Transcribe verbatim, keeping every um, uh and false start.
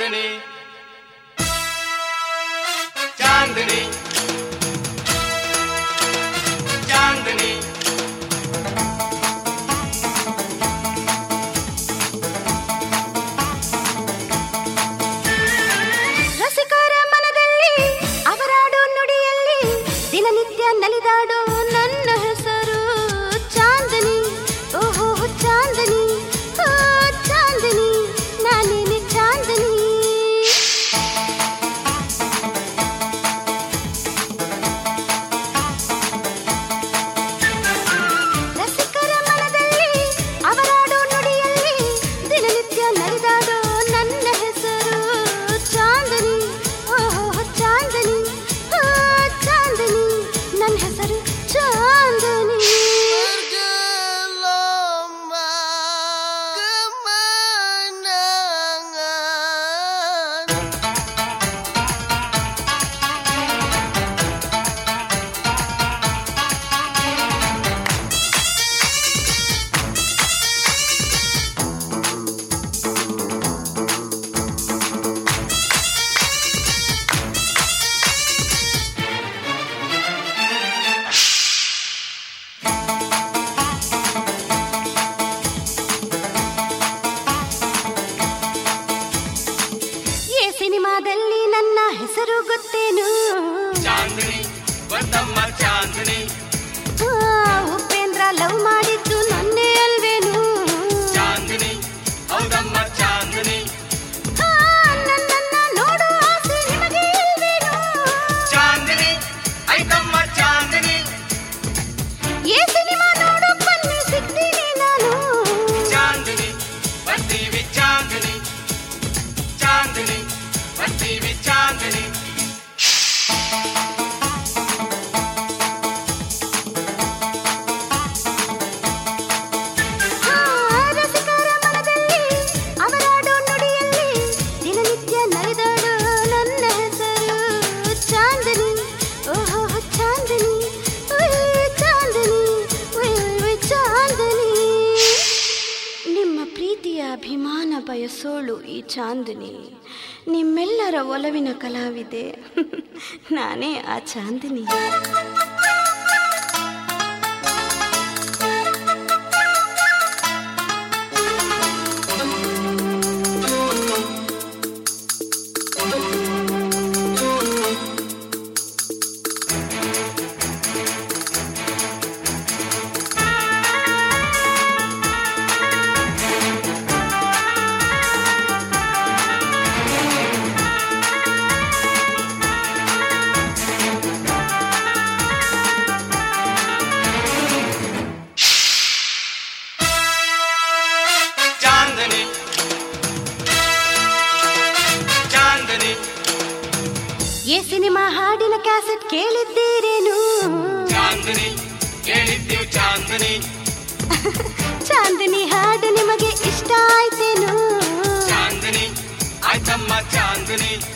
चांदनी चांदनी चांदनी ರಸಿಕರ ಮನದಲ್ಲಿ ಅವರಾಡೋ ನುಡಿಯಲ್ಲಿ ದಿನನಿತ್ಯ ನಲಿದಾಡೋ ನನ್ನ ಹೆಸರು ಚಾಂದನಿ. ಓಹೋ ಚಾಂದನಿ, ಓ ಚಾಂದನಿ, ನಾನೇನೆ ಚಾಂದನಿ. ರಸಿಕರ ಮನದಲ್ಲಿ ಅವರಾಡೋ ನುಡಿಯಲ್ಲಿ ದಿನನಿತ್ಯ ನಲಿದಾಡೋ ನನ್ನ ಹೆಸರು ಚಾಂದನಿ. ಓಹೋ ಚಾಂದನಿ, ಓ ಚಾಂದನಿ, ನನ್ನ ಹೆಸರು ಚಾಂದನಿ. ಈ ಸಿನಿಮಾದಲ್ಲಿ ನನ್ನ ಹೆಸರು ಗೊತ್ತೇನು? चांदनी वर्तಮ್ಮ चांदनी ಆ, ಉಪೇಂದ್ರ ಲವ್ ಮಾಡಿದ್ದು ನನ್ನೇ ಅಲ್ವೇನು? चांदनी ಹೌದಮ್ಮ चांदनी ಆ, ನನ್ನನ್ನ ನೋಡೋ ಆಸೆ ನಿಮಗೆ ಇಲ್ವೇನು? चांदनी ಐತಮ್ಮ चांदनी ಈ ಸಿನಿಮಾ ನೋಡೋ ಬನ್ನಿ ಸಿಗ್ತೀನಿ ನಾನು. चांदनी ಬರ್ತೀವಿ चांदनी चांदनी ಬರ್ತೀವಿ चांदनी ಆ, ರಸಿಕರ ಮನದಲ್ಲಿ ಅವರಾಡೋ ನುಡಿಯಲ್ಲಿ ದಿನನಿತ್ಯ ನಲಿದಾಡೋ ನನ್ನ ಹೆಸರು ಚಾಂದನಿ. ಓಹೋ ಚಾಂದನಿ, ಉಯ್ ಚಾಂದನಿ, ಉಯ್ ಉಯ್ ಚಾಂದನಿ. ನಿಮ್ಮ ಪ್ರೀತಿಯ ಅಭಿಮಾನ ಬಯಸೋಳು ಈ ಚಾಂದನಿ. ನಿಮ್ಮೆಲ್ಲರ ಒಲವಿನ ಕಲಾವಿದೆ ನಾನೇ ಆ ಚಾಂದನಿ. चांदनी चांदनी ಈ ಸಿನಿಮಾ ಹಾಡಿನ ಕ್ಯಾಸೆಟ್ ಕೇಳಿದ್ದೀರೇನು? चांदनी ಕೇಳಿದ್ದೀವಿ चांदनी ಚಾಂದನಿ ಹಾಡು ನಿಮಗೆ ಇಷ್ಟ ಆಯ್ತೇನು? चांदनी ಆಯ್ತಮ್ಮ चांदनी